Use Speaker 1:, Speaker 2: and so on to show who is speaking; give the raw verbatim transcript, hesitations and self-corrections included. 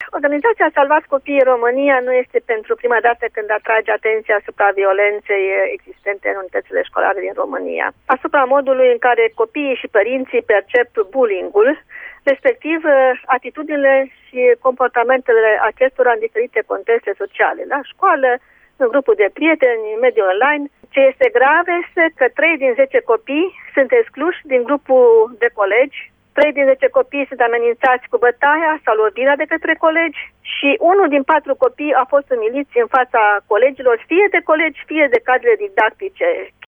Speaker 1: Organizația Salvați Copiii România nu este pentru prima dată când atrage atenția asupra violenței existente în unitățile școlare din România, asupra modului în care copiii și părinții percep bullying-ul, respectiv atitudinile și comportamentele acestora în diferite contexte sociale, la școală, în grupul de prieteni, în mediul online. Ce este grav este că trei din zece copii sunt excluși din grupul de colegi, trei din zece copii sunt amenințați cu bătaia sau lovirea de către colegi și unul din patru copii a fost umiliți în fața colegilor, fie de colegi, fie de cadre didactice.